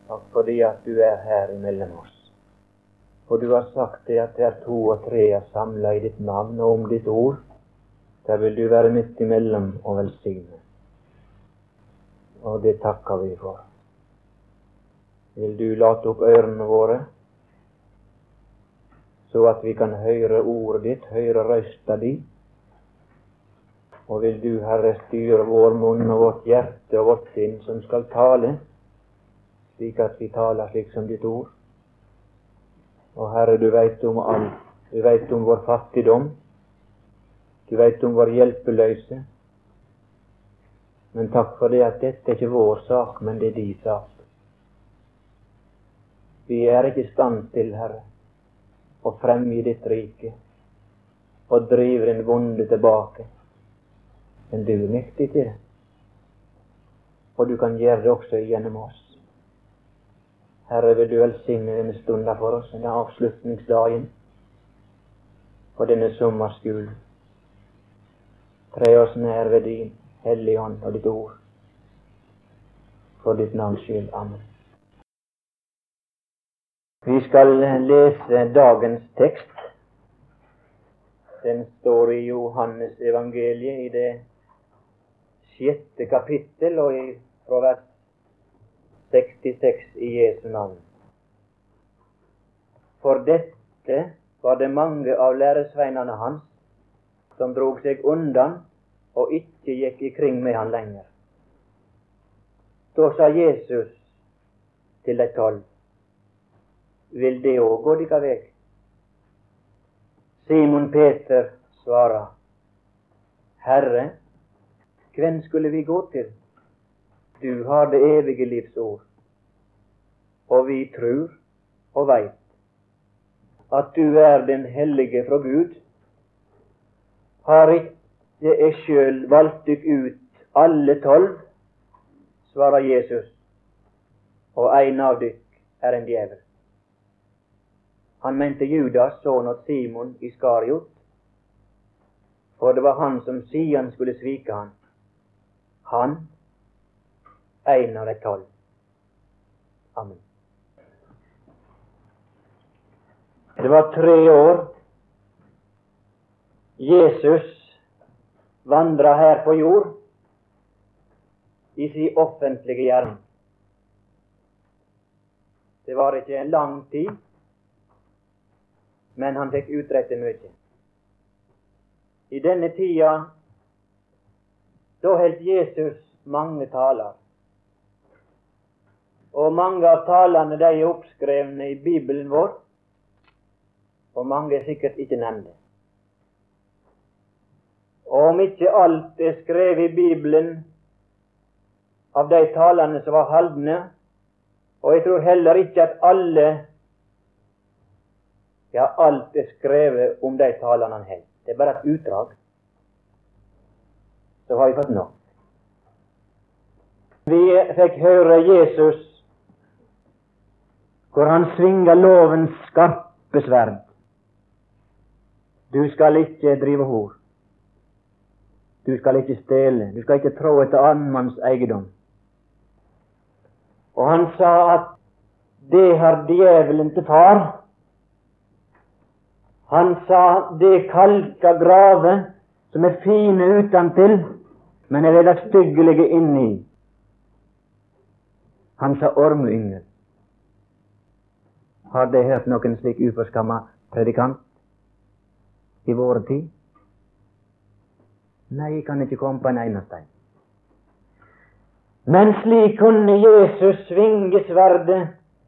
Takk fordi at du er her imellom oss. For du har sagt det at det er 2 og 3 er samlet i ditt navn og om ditt ord. Der vil du være midt imellom og velsigne. Og det takker vi for. Vil du late opp ørene våre, så at vi kan høre ordet ditt, høre røsta di. Og vil du, Herre, styre vår munn og vårt hjerte og vårt sinn som skal tale, slik at vi taler slik som ditt ord. Og Herre, du vet om alt. Du vet om vår fattigdom. Du vet om vår hjelpeløse. Men takk for det at dette er ikke vår sak, men det er din sak. Vi er ikke i stand til, Herre, å fremgi ditt rike og drive den vonde tilbake. Men du er mektig til det. Og du kan gjøre det også gjennom oss. Herre, vil du velsigne denne stunden for oss, denne avslutningsdagen på denne sommerskolen. Tre oss nær ved din hellige ånd og ditt ord. For ditt navns skyld. Amen. Vi skal lese dagens tekst. Den står i Johannes evangeliet i det 6. kapittel og fra vers 66 i Jesu navn. For dette var det mange av læresveinene hans som drog seg undan og ikke gikk ikring med han lenger. Da sa Jesus til de 12, vil det òg gå dykka veg? Simon Peter svarer, Herre, hvem skulle vi gå til? Du har det evige livs ord, og vi tror og veit at du er den hellige fra Gud. Har ikke jeg sjøl valgt dykk ut alle 12, svarer Jesus, og en av dykk er en djevel. Han mente Judas, sønn av Simon Iskariot, for det var han som siden skulle svike han. Han, en av de 12. Amen. Det var 3 år Jesus vandra her på jord i sin offentlige gjerning. Det var ikke en lang tid, men han fikk utrette mye. I denne tida da holdt Jesus mange taler. Og mange av talene de er oppskrevne i Bibelen vår, og mange er sikkert ikke nevnte. Og om ikke alt er skrevet i Bibelen av de talene som var haldne, og jeg tror heller ikke at alt er skrevet om de talene han holdt. Det er bare et utdrag. Så har vi fått nok. Vi fikk høre Jesus hvor han svinga lovens skarpe sverd. Du skal ikke drive hor. Du skal ikke stjele. Du skal ikke trå etter annen manns eiendom. Og han sa at det har djevelen til far. Han sa det kalka grave som er fine utentil, men er veldig styggelige inni. Han sa ormeyngel. Har de hørt noen slik uforskamma predikant i vår tid? Nei, jeg kan ikke komme på en eneste. Men slik kunne Jesus svinge sverdet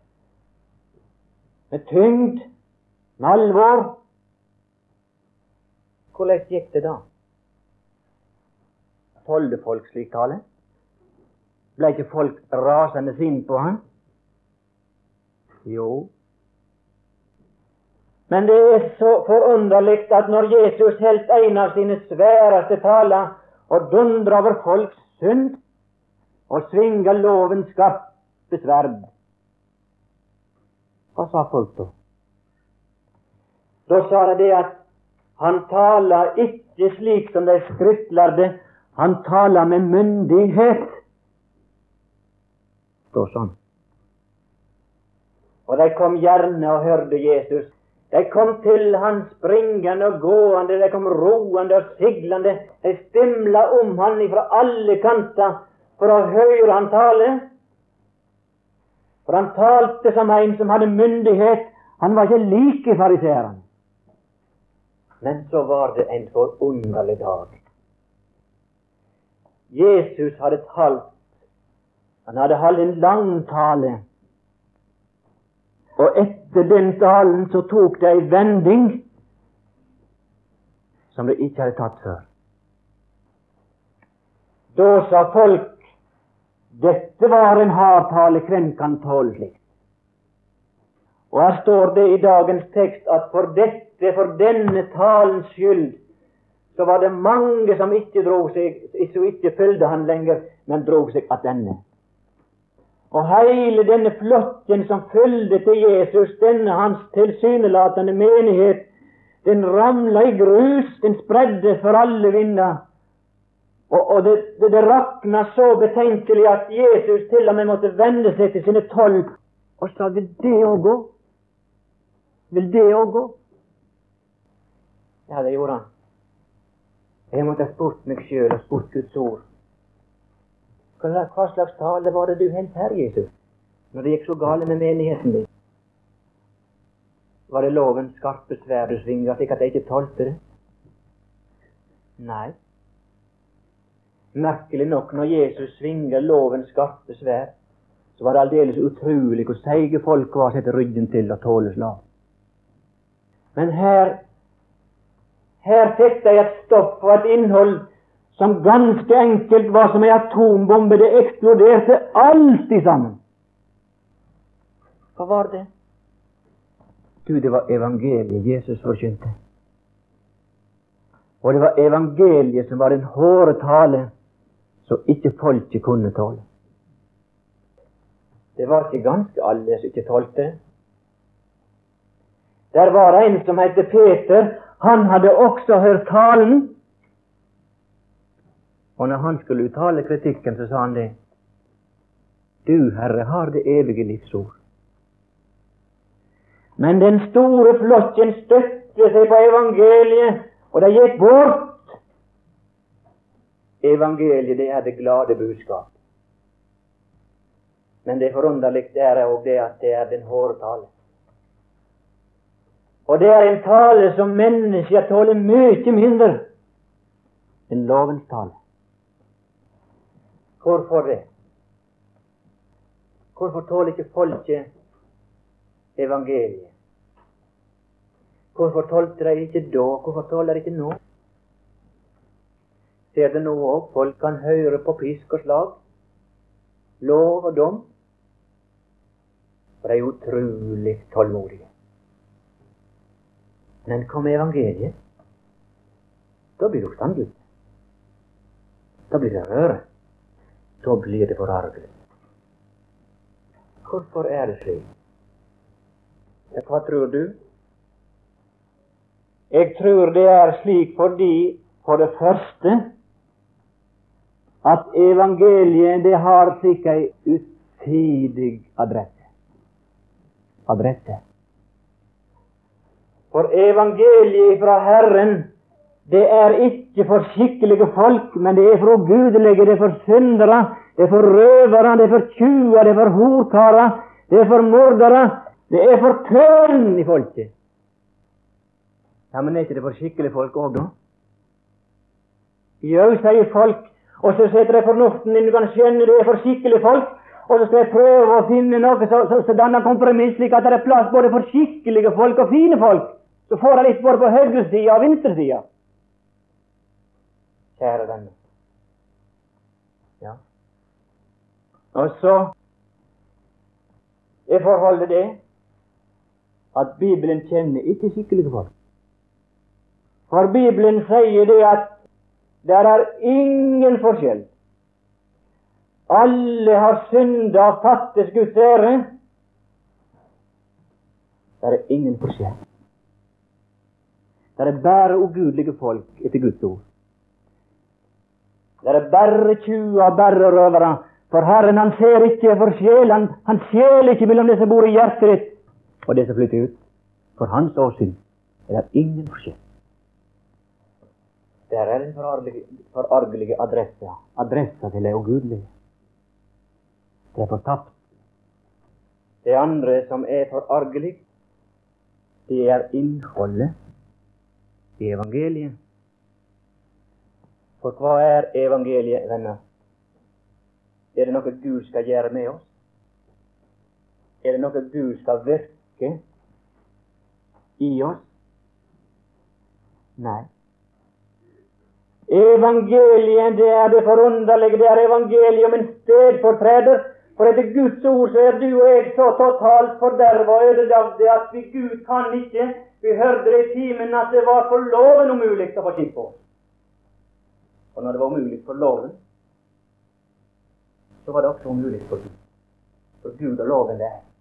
med tyngd, med alvor. Hvordan gikk det da? Tålte folk slik tale? Ble ikke folk rasende sinn på han? Jo. Men det er så forunderlig at når Jesus helt en av sine sværeste taler og dundrer over folks synd og svinger lovens skarpe sverd, hva sa folk da? Da sa det at han taler ikke slik som de skriftlærde, han taler med myndighet. Da sånn. Og de kom gjerne og hørte Jesus. De kom til han springende og gående, de kom roende og siglende. De stimla om han ifra alle kanter for å høre han tale. For han talte som en som hadde myndighet. Han var ikke like fariseeren. Men så var det en forunderlig dag. Jesus hadde talt. Han hadde holdt en lang tale. Og etter den talen så tok det en vending som det ikke hadde tatt før. Da sa folk, dette var en hard tale, hvem kan tåle slikt? Og her står det i dagens tekst at for denne talens skyld, så var det mange som ikke følgde han lenger, men drog seg at denne. Og hele denne flokken som følgde til Jesus, denne hans tilsynelatende menighet, den ramla i grus, den spredde for alle vinder. Og det rakna så betenkelig at Jesus til og med måtte vende seg til sine 12 og sa, vil det også gå? Vil det også gå? Ja, det gjorde han. Jeg måtte ha spurt meg selv og spurt Guds ord. Hva slags tale var det du hentet her, Jesus, når det gikk så gale med menigheten din? Var det lovens skarpe sverd du svinga, slik at jeg ikke tålte det? Nei. Merkelig nok, når Jesus svinger lovens skarpe sverd, så var det aldeles utrolig hvor seige folk var å sette ryggen til og tåle slag. Men her fikk de et stoff og et innhold som ganske enkelt var som en atombombe. Det eksploderte alt i sammen. Hva var det? Du, det var evangeliet Jesus forkynte. Og det var evangeliet som var den hårde tale som ikke folket kunne tåle. Det var ikke ganske alle som ikke tålte det. Der var en som het Peter. Han hadde også hørt talen. Og når han skulle uttale kritikken, så sa han det. Du, Herre, har det evige livsord. Men den store flokken støtte seg på evangeliet, og de gikk bort. Evangeliet, det er det glade budskap. Men det forunderlige er også det at det er den hårde tale. Og det er en tale som mennesker tåler mye mindre enn lovens tale. Hvorfor det? Hvorfor tåler ikke folket evangeliet? Hvorfor tålte de ikke da? Hvorfor tåler de ikke nå? Ser det nå òg? Folk kan høre på pisk og slag, lov og dom. For de er utrolig tålmodige. Men kom evangeliet, da blir det standlet. Da blir det røre. Så blir det forargelig. Hvorfor er det slik? Hva tror du? Jeg tror det er slik fordi, for det første, at evangeliet det har slik ei utidig adresse. For evangeliet fra Herren, det er ikke for skikkelige folk, men det er for ugudelige, det er for syndere, det er for røvere, det er for tjuver, det er for horkarer, det er for mordere, det er for tøren i folket. Ja, men er ikke det for skikkelige folk òg, da? Jo, sier folk, og så setter jeg fornuften inn, du kan skjønne det er for skikkelige folk, og så skal jeg prøve å finne noe så danner kompromiss, slik at det er plass både for skikkelige folk og fine folk. Så får jeg litt både på høyre sida og venstre sida. Kjære venner. Ja. Og så er forholdet det at Bibelen kjenner ikke skikkelige folk. For Bibelen sier det at det er ingen forskjell. Alle har syndet og fattes Guds ære. Det er ingen forskjell. Det er bare ugudelige folk etter Guds ord. Det er bare tjuver og bare røvere. For Herren, han ser ikke for sjelen. Han skjeler ikke mellom det som bor i hjertet ditt. og det som flytter ut. For hans åsyn er det ingen forskjell. Der er den forargelige adressa. Adressa til det ugudelige. Det er fortapt. Det andre som er forargelig, det er innholdet i evangeliet. For hva er evangeliet, venner? Er det noe Gud skal gjøre med oss? Er det noe Gud skal virke i oss? Nei. Evangeliet, det er det forunderlige. Det er evangeliet om en stedfortreder. For etter Guds ord så er du og jeg så totalt forderva og ødelagte at Gud kan ikke. Vi hørte det i timen at det var for loven umulig å få skitt på. Og når det var umulig for loven, så var det også umulig for Gud. For Gud og loven det er.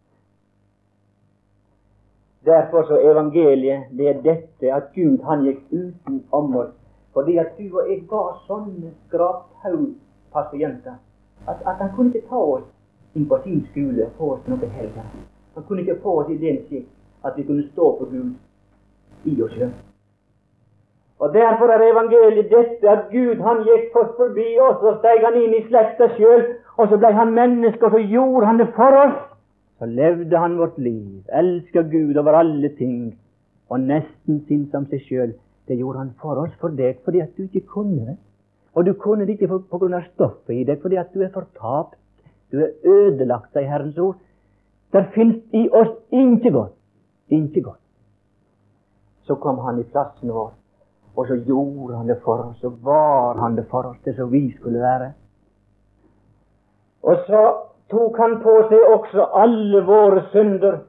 Derfor så evangeliet, det er dette at Gud han gikk utenom oss. Fordi at du og jeg var sånne skraphaugpasienter at han kunne ikke ta oss inn på sin skole og få oss noe helger. Han kunne ikke få oss i den skikk at vi kunne stå på Gud i oss selv. Og derfor er evangeliet dette at Gud han gikk forbi oss og steg han inn i slekta selv, og så ble han menneske, og så gjorde han det for oss. Så levde han vårt liv, elsket Gud over alle ting, og nesten sin som seg selv. Det gjorde han for oss, for deg, fordi at du ikke kunne det. Og du kunne det ikke på grunn av stoffet i deg, fordi at du er fortapt. Du er ødelagt, sier Herrens ord. Der finnes i oss ikke godt. Ikke godt. Så kom han i plassen vår, og så gjorde han det for oss, og var han det for oss, det som vi skulle være. Og så tok han på seg også alle våre synder,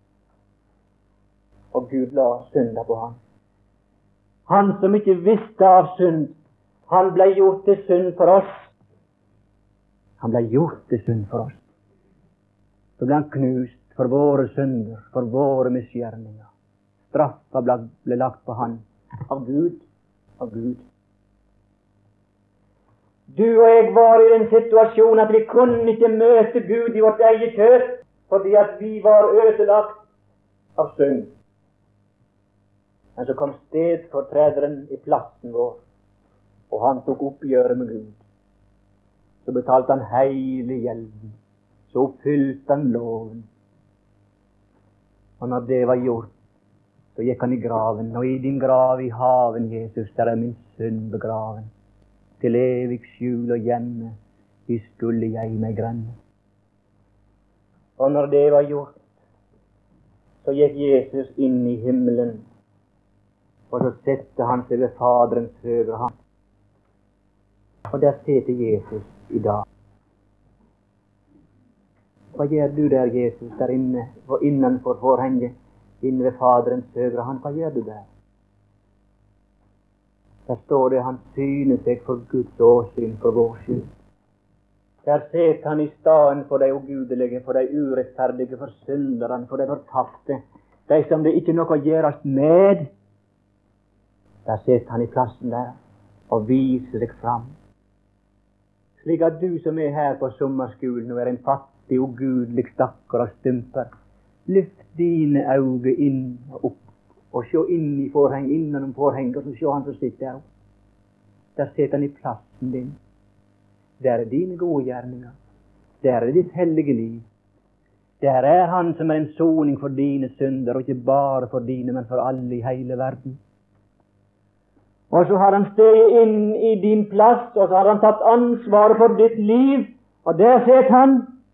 og Gud la synder på ham. Han som ikke visste av synd, han ble gjort til synd for oss. Han ble gjort til synd for oss. Så ble han knust for våre synder, for våre misgjerninger. Straffa ble lagt på han av Gud, av Gud. Du og jeg var i den situasjonen at vi kunne ikke møte Gud i vårt eget kjøtt, fordi at vi var ødelagt av synd. Men så kom stedfortrederen i plassen vår, og han tok oppgjøret med Gud. Så betalte han hele gjelden. Så oppfylte han loven. Og når det var gjort, så gikk han i graven. Og i din grav i haven, Jesus, der er min synd begraven. Til evig skjul og gjemme, i skulle jeg meg grenne. Og når det var gjort, så gikk Jesus inn i himmelen, og så sette han seg ved Faderens høyre hånd. Og der sitter Jesus i dag. Hva gjør du der, Jesus, der inne, og innenfor forhenget, inne ved Faderens høyre hånd? Hva gjør du der? Der står det, han syner seg for Guds åsyn, for vår skyld. Der sitter han i staden for de ugudelige, for de urettferdige, for synderne, for de fortapte, de som det ikke er noe å gjøres med. Der sitter han i plassen der, og viser deg fram. Slik at du som er her på sommerskolen og er en fattig, ugudelig stakkar og stymper, lyft dine øyne inn og opp, og se inn i forheng, innom forheng, og så se han som sitter der oppe. Der sitter han i plassen din. Der er dine gode gjerninger. Der er ditt hellige liv. Der er han som er en soning for dine synder, og ikke bare for dine, men for alle i hele verden. Og så har han steget inn i din plass, og så har han tatt ansvaret for ditt liv, og der sitter han.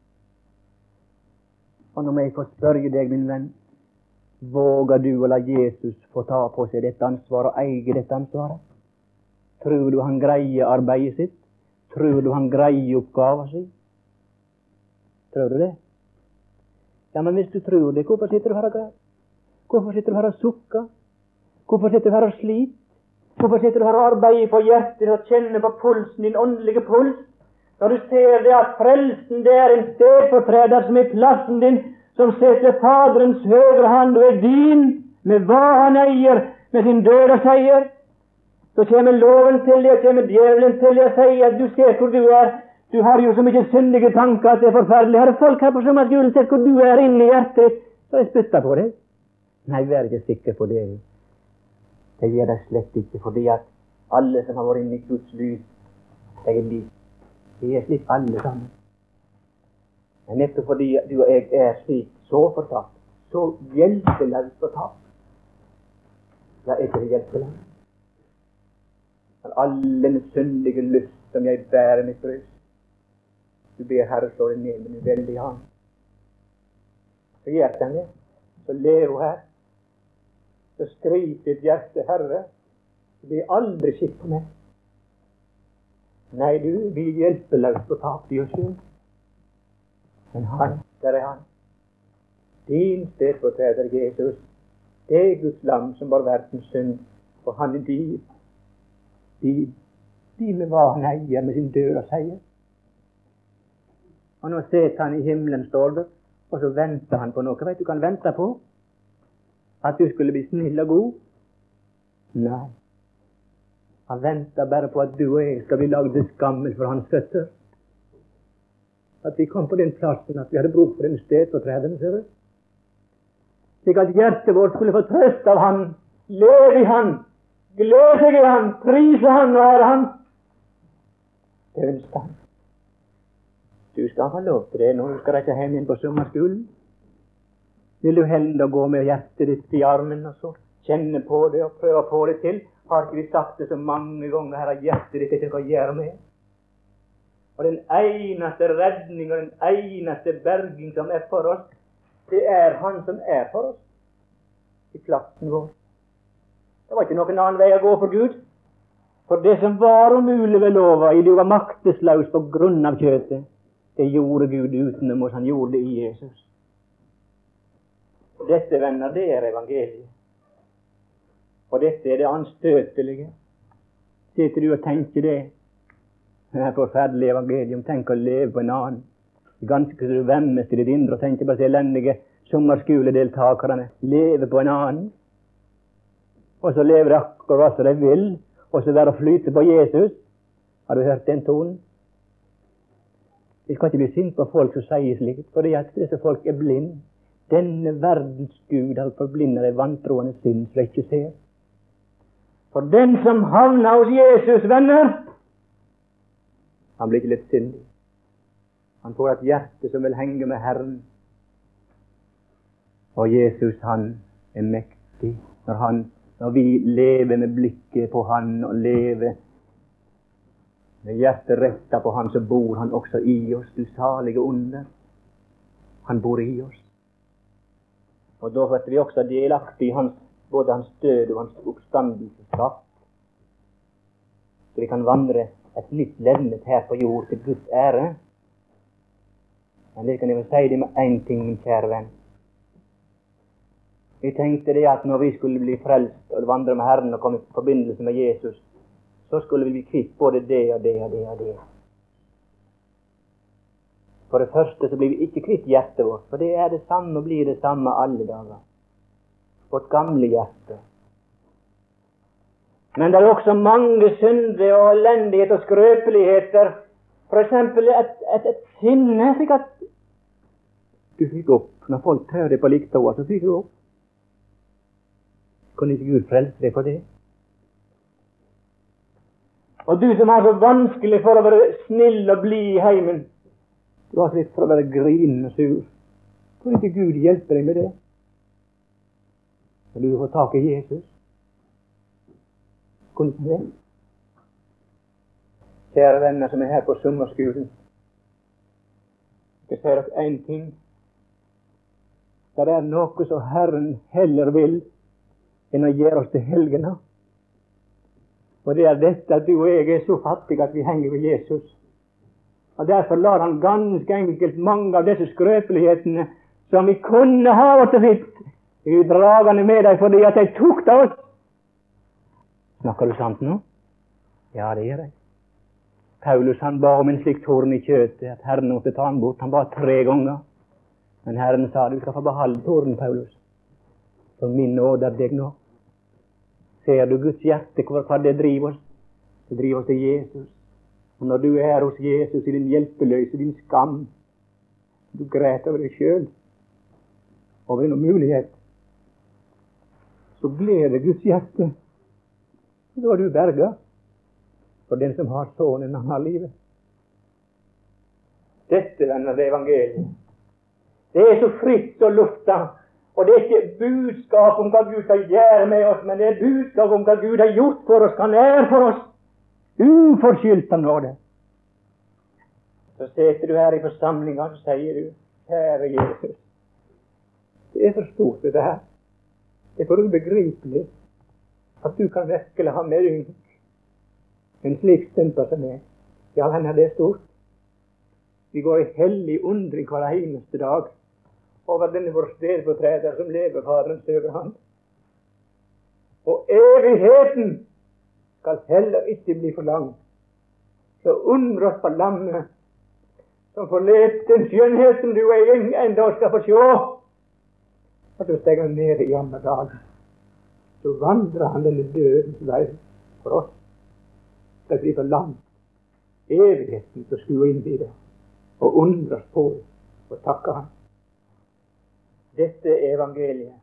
Og nå må jeg få spørre deg, min venn, våger du å la Jesus få ta på seg dette ansvaret og eie dette ansvaret? Tror du han greier arbeidet sitt? Tror du han greier oppgaven sin? Tror du det? Ja, men hvis du tror det, hvorfor sitter du her og greier? Hvorfor sitter du her og sukker? Hvorfor sitter du her og sliter? Hvorfor sitter du her og arbeider på hjertet og kjenner på pulsen, din åndelige puls? Når du ser det at frelsen, det er en stedfortreder som er plassen din, som setter Faderens høyre hand og er din, med hva han eier, med sin død og seier. Så kommer loven til deg, og kommer djevelen til deg og sier at du ser hvor du er. Du har jo så mye syndige tanker at det er forferdelig. Har folk her på sommerskolen sett hvor du er inne i hjertet? Så jeg spytter på deg. Nei, vær ikke sikker på det. Det gjør de slett ikke, fordi at alle som har vært inne i Guds lys, de er lik. De er slik alle sammen. Men nettopp fordi du og jeg er slik, så fortapt, så hjelpeløst fortapt. Ja, er ikke det hjelpeløst? For all den syndige lyst som jeg bærer mitt bryst, du ber Herre slå det ned med din veldige hand. Så gjør den det. Så lever hun her. Så skriv ditt hjerte, Herre, det blir aldri skitt på meg. Nei, du blir hjelpeløst og tapt i oss selv. Men han, der er han. Din stedfortreder Jesus, det er Guds lam som var verdens synd, og han er din. De med hva han eier med sin død og seier. Og nå sitter han i himmelen, står det, og så venter han på noe. Vet du hva han venter på? At du skulle bli snill og god? Nei. Han venter bare på at du og jeg skal bli lagd til skammel for hans føtter. At vi kom på den plassen at vi hadde bruk for den stedfortrederen, ser du? Slik at hjertet vårt skulle få trøst av han, leve i han, glede seg i han, prise han og ære han. Det ønsker han. Du skal få lov til det når du skal reise hjem inn på sommerskolen. Vil du heller gå med hjertet ditt i armen og så kjenne på det og prøve å få det til? Har ikke vi sagt det så mange ganger her at hjertet ditt ikke kan gjøre med? Og den eneste redning og den eneste berging som er for oss, det er han som er for oss i plassen vår. Det var ikke noen annen vei å gå for Gud. For det som var umulig ved lova, i du var maktesløs på grunn av kjøtet, det gjorde Gud utenom oss. Han gjorde det i Jesus. Dette, venner, det er evangeliet. Og dette er det anstøtelige. Sitter du og tenker det? Det er forferdelig evangelium. Tenk å leve på en annen. Ganske så du vemmes til ditt indre og tenker på de elendige sommerskoledeltakerne. Leve på en annen. Og så lever de akkurat som de vil. Og så være å flyte på Jesus. Har du hørt den tonen? Vi skal ikke bli sint på folk som sier slikt, fordi at disse folk er blind. Denne verdens Gud har forblindet de vantroende synd, så de ikke ser. For den som havner hos Jesus, venner, han blir ikke litt syndig. Han får et hjerte som vil henge med Herren. Og Jesus, han er mektig. Når vi lever med blikket på han og lever med hjertet rettet på han, så bor han også i oss, du salige under. Han bor i oss. Og da får vi også delaktig i hans, både hans død og hans oppstandelseskraft. Så vi kan vandre et nytt levnet her på jord til Guds ære. Men det kan jeg vel si det med en ting, min kjære venn. Vi tenkte det at når vi skulle bli frelst og vandre med Herren og komme i forbindelse med Jesus, så skulle vi bli kvitt både det og det og det og det. For det første så blir vi ikke kvitt hjertet vårt, for det er det samme og blir det samme alle dager. Vårt gamle hjerte. Men det er også mange synder og elendighet og skrøpeligheter. For eksempel et sinne, slik at du fikk opp. Når folk tør deg på liktåa, så fikk du opp. Kunne ikke Gud frelse deg for det? Og du som har så vanskelig for å være snill og blid i heimen, du har slitt for å være grinende og sur. Kunne ikke Gud hjelpe deg med det? Når du får tak i Jesus? Kunne ikke det? Kjære venner som er her på sommerskolen, jeg sier dere en ting. Det er noe som Herren heller vil enn å gjøre oss til helgener. Og det er dette at du og jeg er så fattige at vi henger ved Jesus. Og derfor lar han ganske enkelt mange av disse skrøpelighetene som vi kunne ha vært fitt, dragende med deg fordi at de tok det oss. Snakker du sant nå? Ja, det gjør jeg. Paulus han ba om en slik torn i kjøtet at Herren måtte ta han bort. Han ba 3 ganger. Men Herren sa, du skal få beholde tornen, Paulus. For min nåde er deg nå. Ser du Guds hjerte, hva det driver oss? Det driver oss til Jesus. Og når du er hos Jesus i din hjelpeløse, din skam, du græter over deg selv. og ved noen mulighet, så gleder Guds hjerte. Da er du berga. For den som har Sønnen, han har livet. Dette, venner, det er evangeliet. Det er så fritt og lufta. Og det er ikke budskap om hva Gud skal gjøre med oss, men det er budskap om hva Gud har gjort for oss, hva han er for oss. Uforskyldt av nåde. Så sitter du her i forsamlinga, så sier du, kjære Jesus, det er for stort det her. Det er for ubegripelig at du kan virkelig ha med en slik stymper som meg. Ja, henne, det er stort. Vi går i hellig undring hver eneste dag over denne vår stedfortreder som lever Faderens høyre hand. Og evigheten skal heller ikke bli for lang. Så undre oss på lammet som forlet den skjønnhet som du en dag skal få se. At du stenger ned i andre dagen. Så vandrer han denne dødens vei for oss. Det blir for langt. Evigheten til å skue inn i det. Og undres på det. Og takke han. Dette er evangeliet.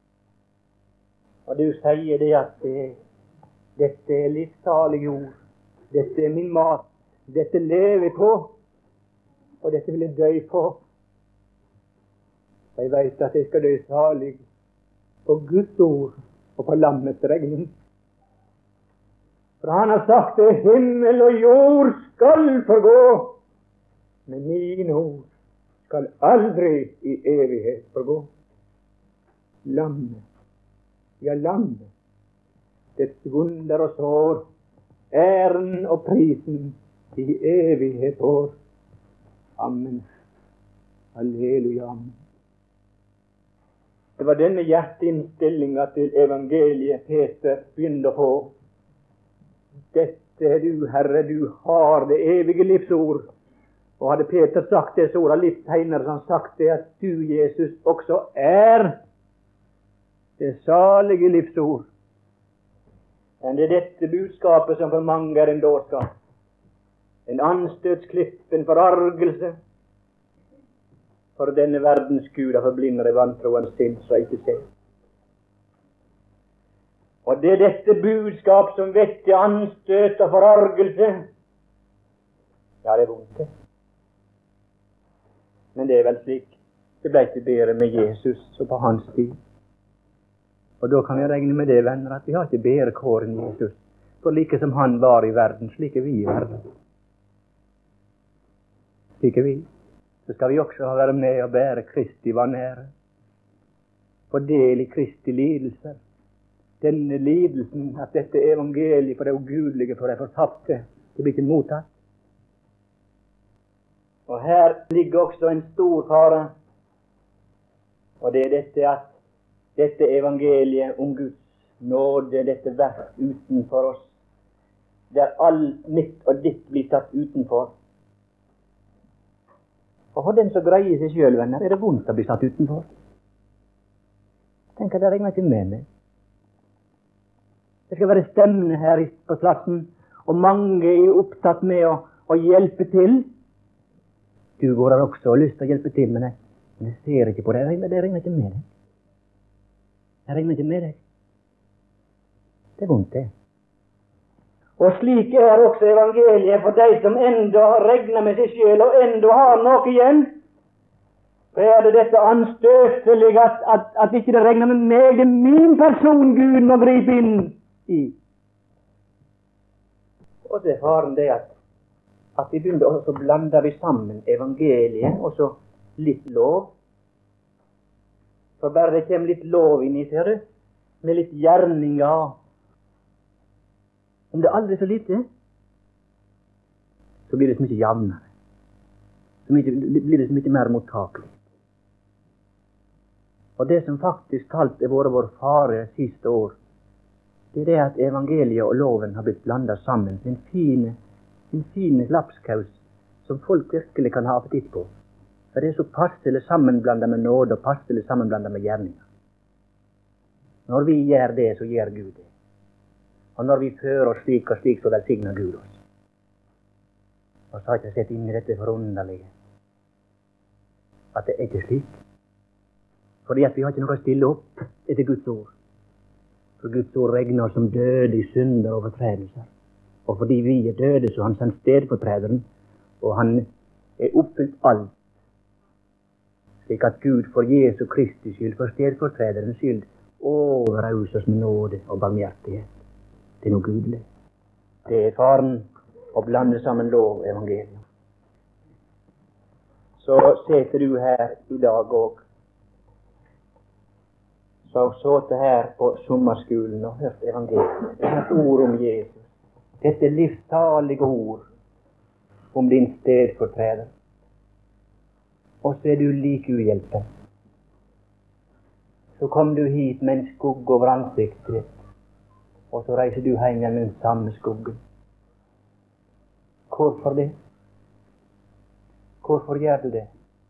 Og du sier det at dette er livssalig ord. Dette er min mat. Dette lever jeg på. Og dette vil jeg dø på. Jeg vet at jeg skal dø salig på Guds ord og på lammets regning. For han har sagt det, himmel og jord skal forgå, men mine ord skal aldri i evighet forgå. Lammet, ja lammet, dets vunder og sår, æren og prisen i evighet år. Amen. Halleluja. Amen. Det var denne hjerteinnstillinga til evangeliet Peter begynte å få. Dette er du, Herre, du har det evige livsord. Og hadde Peter sagt det så litt senere, så han sagt det at du, Jesus, også er det salige livsord. Men det er dette budskapet som for mange er en dårskap. En anstøtsklipp, en forargelse. For denne verdens Gud har forblinder i vantroens sinn, så ikke ser. Og det er dette budskap som vekker anstøt og forargelse. Ja, det er vondt det. Men det er vel slik. Det ble ikke bedre med Jesus og på hans tid. Og da kan vi regne med det, venner, at vi har ikke bedre kår enn Jesus. For like som han var i verden, slik er vi i verden. Slik er vi. Så skal vi også være med og bære Kristi vanære. Få del i Kristi lidelser. Denne lidelsen, at dette evangeliet for det ugudelige, for det fortapte, det blir ikke mottatt. Og her ligger også en stor fare. Og det er dette at dette evangeliet om Guds nåde, dette verk utenfor oss, der alt mitt og ditt blir tatt utenfor. Og for den som greier seg selv, venner, er det vondt å bli satt utenfor. Tenk at det regner ikke med meg. Det skal være stemmene her på plassen, og mange er opptatt med å hjelpe til. Du går der også og har lyst til å hjelpe til, men jeg ser ikke på det. Det regner ikke med deg. Det regner ikke med deg. Det er vondt, det. Og slik er også evangeliet for de som enda regner med seg selv, og enda har noe igjen. Så er det dette anstøtelige at ikke det regner med meg. Det er min person Gud må gripe inn i. Og det er faren det at vi begynner, og så blander vi sammen evangeliet og så litt lov. For bare det kommer litt lov inn i, ser du, med litt gjerninger. Om det aldri er så lite, så blir det så mye jevnere. Så blir det så mye mer mottakelig. Og det som faktisk alt er vår fare siste år, det er det at evangeliet og loven har blitt blandet sammen. En fine lapskaus som folk virkelig kan ha appetitt på. For det er så passelig sammenblandet med nåde og passelig sammenblandet med gjerninger. Når vi gjør det, så gjør Gud det. Og når vi fører oss slik og slik, så velsigner Gud oss. Og så har jeg ikke sett inn i dette forunderlige at det er ikke slik. Fordi at vi har ikke noe å stille opp etter Guds ord. For Guds ord regner som døde i synder og overtredelser. Og fordi vi er døde, så han sendt stedfortrederen, og han er oppfylt alt. Slik at Gud for Jesu Kristi skyld, for stedfortrederens skyld, overraus oss med nåde og barmhjertighet. Det er noe gudelig. Det er faren å blande sammen lov og evangelium. Så sitter du her i dag òg. Så satt her på sommerskolen og hørt evangeliet. Det er et ord om Jesus. Dette livssalige ord om din stedfortreder. Og så er du like uhjelpen. Så kom du hit med en skugge over ansiktet ditt, og så reiser du hjem med den samme skuggen. Hvorfor det? Hvorfor gjør du det?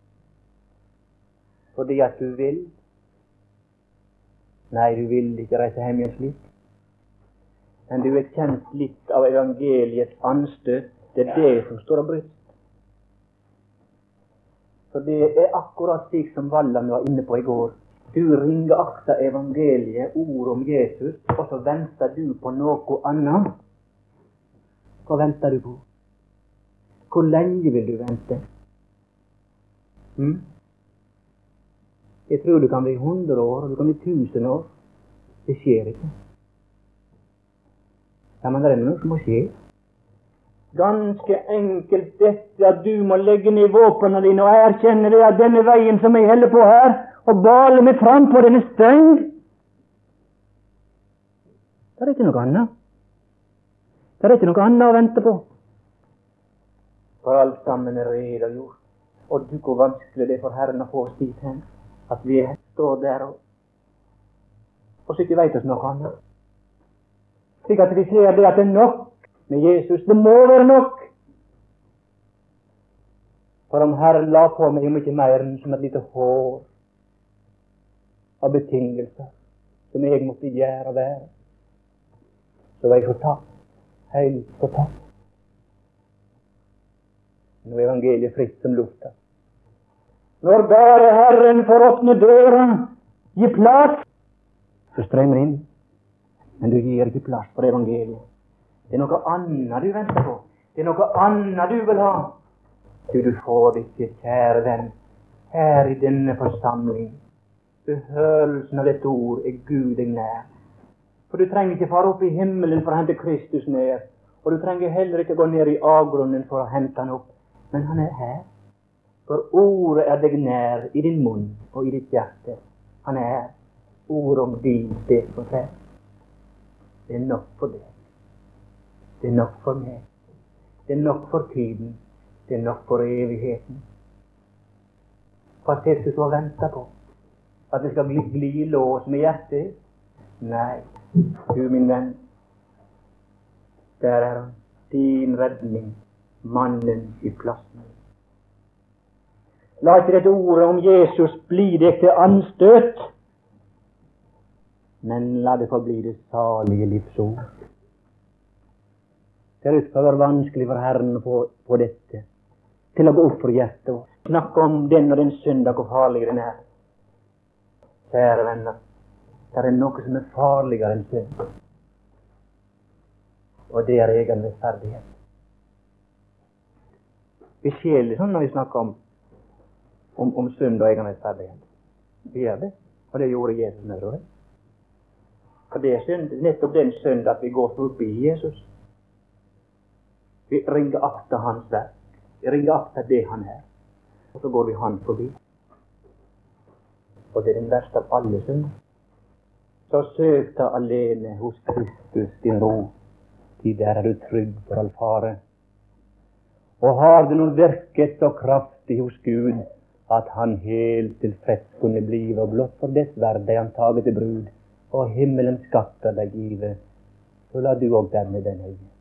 Fordi at du vil? Nei, du vil ikke reise hjem igjen slik. Men du er kjent litt av evangeliets anstøt. Det er det som står og bryter. For det er akkurat slik som Valland var inne på i går. Du ringeakter evangeliet, ord om Jesus, og så venter du på noe annet. Hva venter du på? Hvor lenge vil du vente? Jeg tror du kan bli 100 år, og du kan bli 1000 år. Det skjer ikke. Ja, men det er noe som må skje. Ganske enkelt dette at du må legge ned våpnene dine og erkjenne det at denne veien som jeg holder på her, og bale meg fram på denne streng. Det er ikke noe annet. Det er ikke noe annet å vente på. For alt sammen er reda gjort. Og du, hvor vanskelig det er for Herren å få oss dit hen, at vi står der og så ikke vet oss noe annet. Slik at vi ser det at det er nok med Jesus. Det må være nok. For om Herren la på meg mye mer enn som et lite hår av betingelser som jeg måtte gjøre og være, så var jeg fortapt. Helt fortapt. Nå er evangeliet fritt som lufta. Når bare Herren får åpne døra, gi plass, så strømmer inn. Men du gir ikke plass for evangeliet. Det er noe annet du venter på. Det er noe annet du vil ha. Du får det ikke, kjære venn, her i denne forsamling. Behørelsen av dette ord er Gud deg nær. For du trenger ikke fare opp i himmelen for å hente Kristus ned. Og du trenger heller ikke gå ned i avgrunnen for å hente han opp. Men han er her. For ordet er deg nær i din munn og i ditt hjerte. Han er her. Ord om din stedfortreder. Det er nok for deg. Det er nok for meg. Det er nok for tiden. Det er nok for evigheten. Hva ser du så og venter på? At det skal bli lås med hjertet? Nei, du min venn. Der er han. Din redning. Mannen i plassen. La ikke dette ordet om Jesus bli deg til anstøt, men la det få bli det salige livsord. Det er ikke for vanskelig for Herren å få dette til å gå opp for hjertet vårt. Snakke om den og den søndag, hvor farlig den er. Kjære venner, det er noe som er farligere enn synd, og det er egen rettferdighet. Vi skjer litt sånn når vi snakker om synd og egen rettferdighet. Vi gjør det, og det gjorde Jesus med det. For det er synd, nettopp den synd at vi går forbi Jesus. Vi ringer akta hans verk. Vi ringer akta det han er. Og så går vi han forbi. Og det er den verste av alle synder. Så søk da alene hos Kristus din ro. Til der er du trygg for all fare. Og har det noen virket så kraftig hos Gud, at han helt tilfreds kunne blive, og blott for dess verd er han taget til brud, og himmelens skatter deg give, så la du og denne den høye.